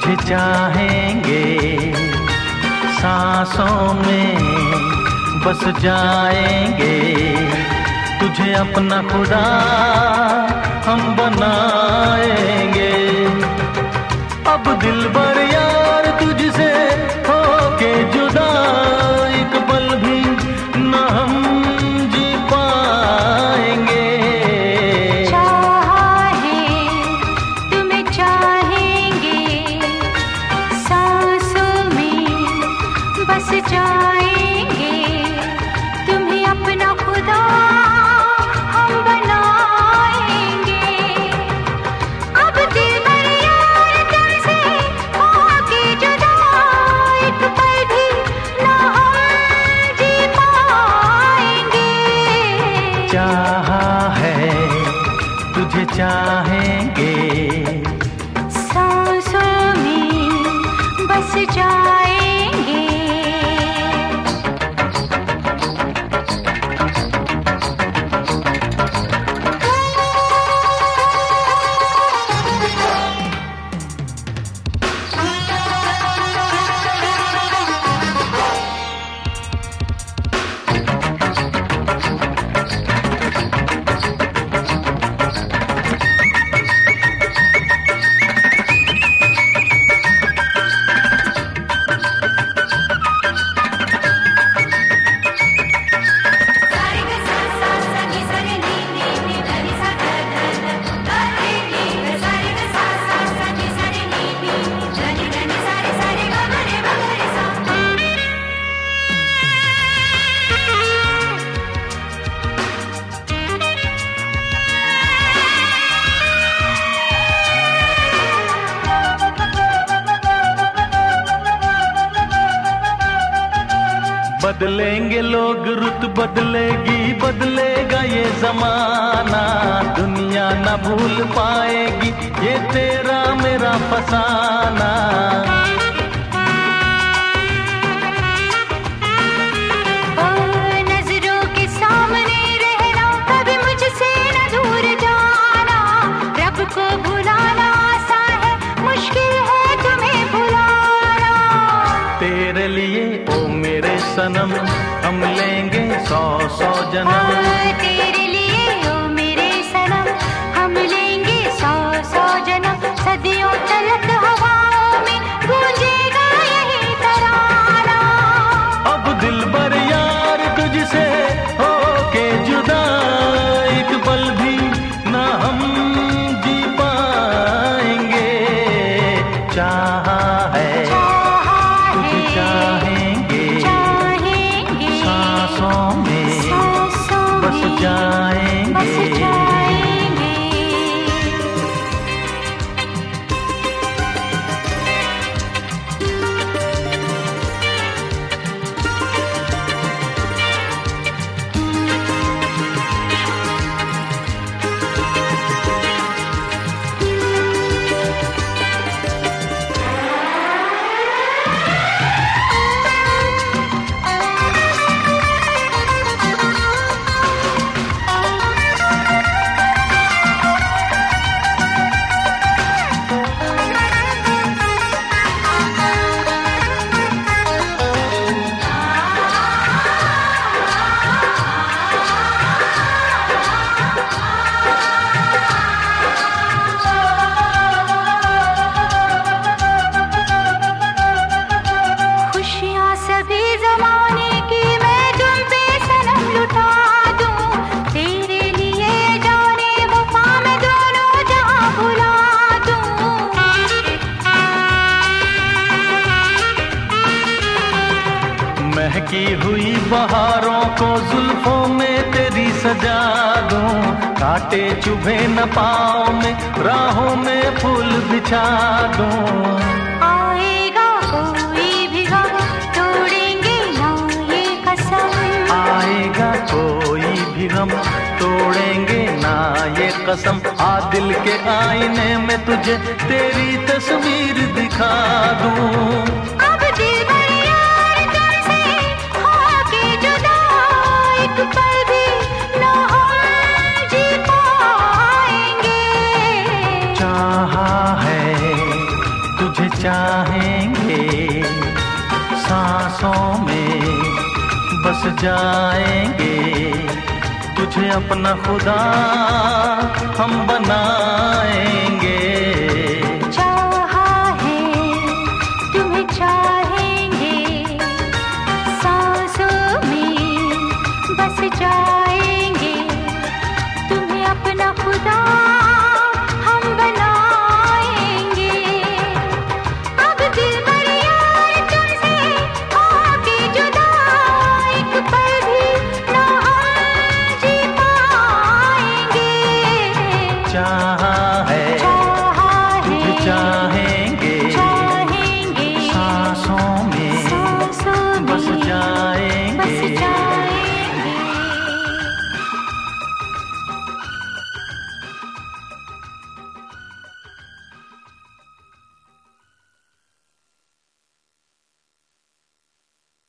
तुझे चाहेंगे, सांसों में बस जाएंगे, तुझे अपना खुदा हम बनाएंगे। अब दिलबर यार तुझसे होके जुदा एक पल भी न हम जी पाएंगे। चाहा है तुम्हें चाहेंगे, सांसों में बस जाएंगे, तुम्हें अपना खुदा हम बनाएंगे। अब दिलबर यार तुमसे होके जुदा एक पल भी ना हम जी पाएंगे। चाहा है तुझे चाहेंगे, सांसों में बस जाएंगे। बदलेंगे लोग, रुत बदलेगी, बदलेगा ये जमाना, दुनिया न भूल पाएगी ये तेरा मेरा फसाना। नजरों के सामने रहना, कभी मुझसे न दूर जाना, रब को भुलाना आसान है, मुश्किल है तुम्हें भुलाना। तेरे लिए ओ मेरे सनम हम लेंगे 100 जन्म। तेरे लिए ओ मेरे सनम हम लेंगे 100 जन्म, सदियों तलक हवाओं में गूंजेगा यही तराना। अब दिलबर यार तुझसे होके जुदा एक पल भी ना हम जी पाएंगे। चाहा है तुझे चाहेंगे, सांसों में बस जाएंगे। महकी हुई बहारों को जुल्फों में तेरी सजा दूं, कांटे चुभे न पाँव में, राहों में फूल बिछा दूं। आएगा कोई भी गम, तोड़ेंगे ना ये कसम। आएगा कोई भी गम, तोड़ेंगे ना ये कसम। आ दिल के आईने में तुझे तेरी तस्वीर दिखा दूं। चाहेंगे, सांसों में बस जाएंगे, तुझे अपना खुदा हम बनाएंगे।